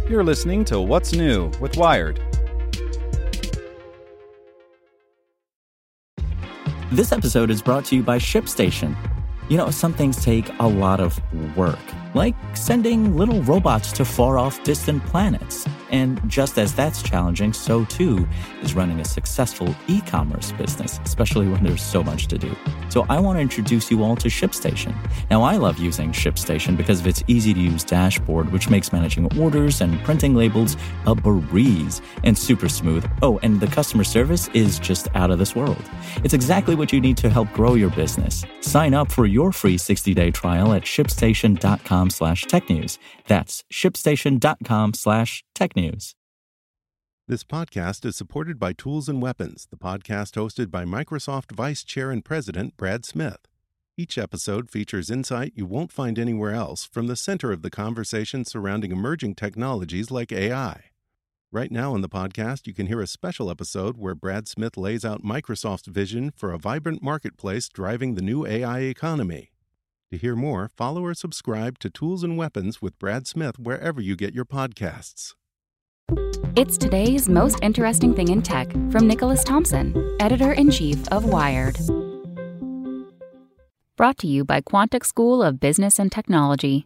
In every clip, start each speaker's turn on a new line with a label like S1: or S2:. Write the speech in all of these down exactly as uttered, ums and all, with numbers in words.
S1: You're listening to What's New with Wired.
S2: This episode is brought to you by ShipStation. You know, some things take a lot of work, like sending little robots to far-off distant planets. And just as that's challenging, so too is running a successful e-commerce business, especially when there's so much to do. So I want to introduce you all to ShipStation. Now, I love using ShipStation because of its easy-to-use dashboard, which makes managing orders and printing labels a breeze and super smooth. Oh, and the customer service is just out of this world. It's exactly what you need to help grow your business. Sign up for your free sixty-day trial at shipstation.com slash technews. That's shipstation.com slash technews.
S3: This podcast is supported by Tools and Weapons, the podcast hosted by Microsoft Vice Chair and President Brad Smith. Each episode features insight you won't find anywhere else from the center of the conversation surrounding emerging technologies like A I. Right now in the podcast, you can hear a special episode where Brad Smith lays out Microsoft's vision for a vibrant marketplace driving the new A I economy. To hear more, follow or subscribe to Tools and Weapons with Brad Smith wherever you get your podcasts.
S4: It's today's most interesting thing in tech from Nicholas Thompson, editor-in-chief of Wired. Brought to you by Quantic School of Business and Technology.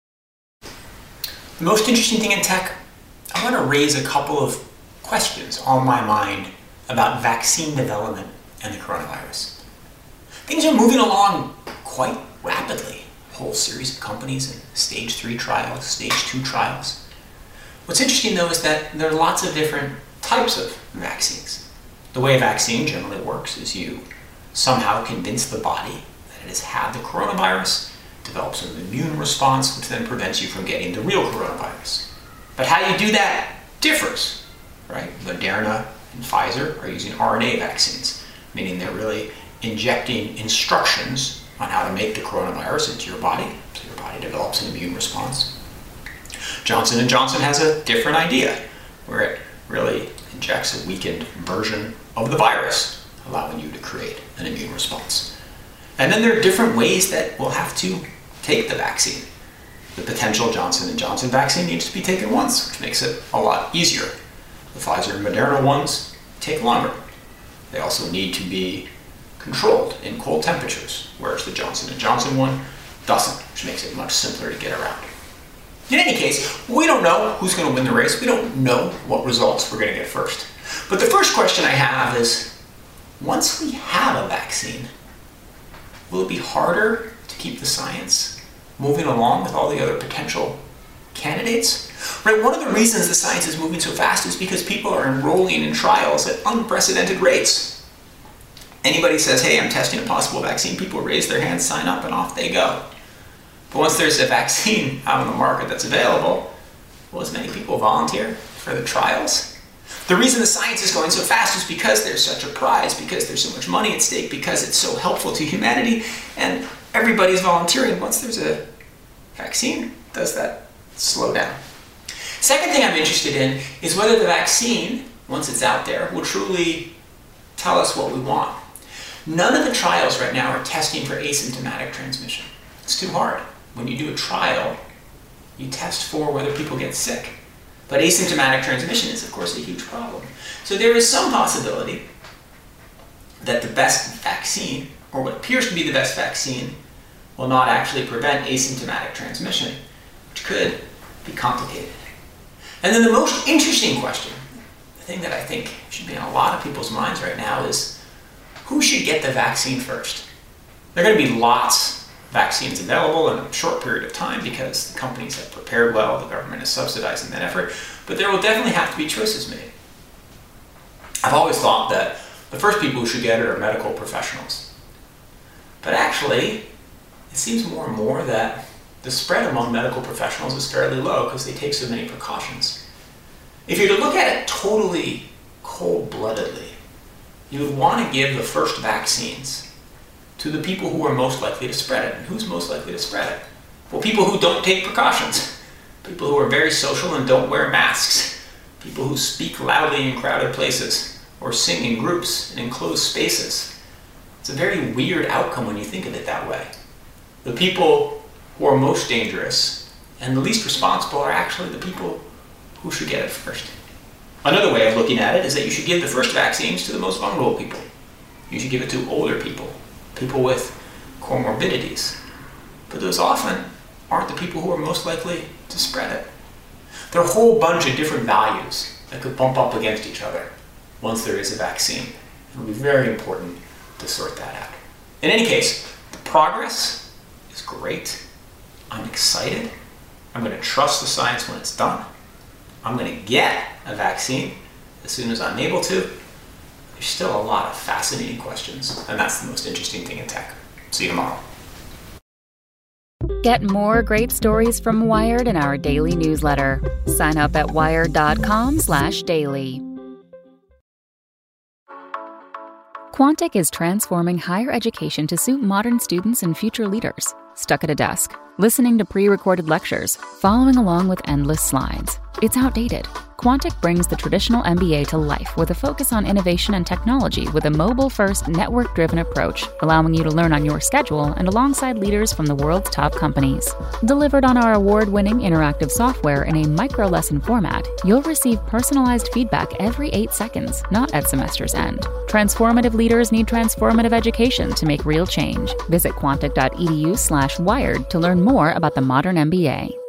S5: The most interesting thing in tech, I want to raise a couple of questions on my mind about vaccine development and the coronavirus. Things are moving along quite rapidly. A whole series of companies in stage three trials, stage two trials. What's interesting though is that there are lots of different types of vaccines. The way a vaccine generally works is you somehow convince the body that it has had the coronavirus, develops an immune response, which then prevents you from getting the real coronavirus. But how you do that differs, right? Moderna and Pfizer are using R N A vaccines, meaning they're really injecting instructions on how to make the coronavirus into your body, so your body develops an immune response. Johnson and Johnson has a different idea, where it really injects a weakened version of the virus, allowing you to create an immune response. And then there are different ways that we'll have to take the vaccine. The potential Johnson and Johnson vaccine needs to be taken once, which makes it a lot easier. The Pfizer and Moderna ones take longer. They also need to be controlled in cold temperatures, whereas the Johnson and Johnson one doesn't, which makes it much simpler to get around. In any case, we don't know who's going to win the race. We don't know what results we're going to get first. But the first question I have is, once we have a vaccine, will it be harder to keep the science moving along with all the other potential candidates? Right, one of the reasons the science is moving so fast is because people are enrolling in trials at unprecedented rates. Anybody says, hey, I'm testing a possible vaccine, people raise their hands, sign up, and off they go. But once there's a vaccine out on the market that's available, will as many people volunteer for the trials? The reason the science is going so fast is because there's such a prize, because there's so much money at stake, because it's so helpful to humanity, and everybody's volunteering. Once there's a vaccine, does that slow down? Second thing I'm interested in is whether the vaccine, once it's out there, will truly tell us what we want. None of the trials right now are testing for asymptomatic transmission. It's too hard. When you do a trial, you test for whether people get sick. But asymptomatic transmission is, of course, a huge problem. So there is some possibility that the best vaccine, or what appears to be the best vaccine, will not actually prevent asymptomatic transmission, which could be complicated. And then the most interesting question, the thing that I think should be on a lot of people's minds right now, is who should get the vaccine first? There are going to be lots vaccines available in a short period of time because the companies have prepared well, the government is subsidizing that effort, but there will definitely have to be choices made. I've always thought that the first people who should get it are medical professionals. But actually, it seems more and more that the spread among medical professionals is fairly low because they take so many precautions. If you're to look at it totally cold-bloodedly, you would want to give the first vaccines to the people who are most likely to spread it. And who's most likely to spread it? Well, people who don't take precautions. People who are very social and don't wear masks. People who speak loudly in crowded places or sing in groups in enclosed spaces. It's a very weird outcome when you think of it that way. The people who are most dangerous and the least responsible are actually the people who should get it first. Another way of looking at it is that you should give the first vaccines to the most vulnerable people. You should give it to older people, people with comorbidities. But those often aren't the people who are most likely to spread it. There are a whole bunch of different values that could bump up against each other once there is a vaccine. It will be very important to sort that out. In any case, the progress is great. I'm excited. I'm going to trust the science when it's done. I'm going to get a vaccine as soon as I'm able to. There's still a lot of fascinating questions, and that's the most interesting thing in tech. See you tomorrow.
S4: Get more great stories from Wired in our daily newsletter. Sign up at wired.com slash daily. Quantic is transforming higher education to suit modern students and future leaders. Stuck at a desk, listening to pre-recorded lectures, following along with endless slides. It's outdated. Quantic brings the traditional M B A to life with a focus on innovation and technology with a mobile-first, network-driven approach, allowing you to learn on your schedule and alongside leaders from the world's top companies. Delivered on our award-winning interactive software in a micro-lesson format, you'll receive personalized feedback every eight seconds, not at semester's end. Transformative leaders need transformative education to make real change. Visit quantic.edu slash wired to learn more about the modern M B A.